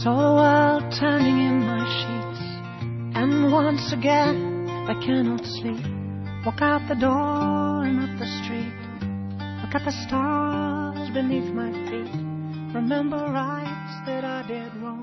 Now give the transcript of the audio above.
Saw the world turning in my sheets, and once again I cannot sleep. Walk out the door and up the street, look at the stars beneath my feet, remember rights that I did wrong.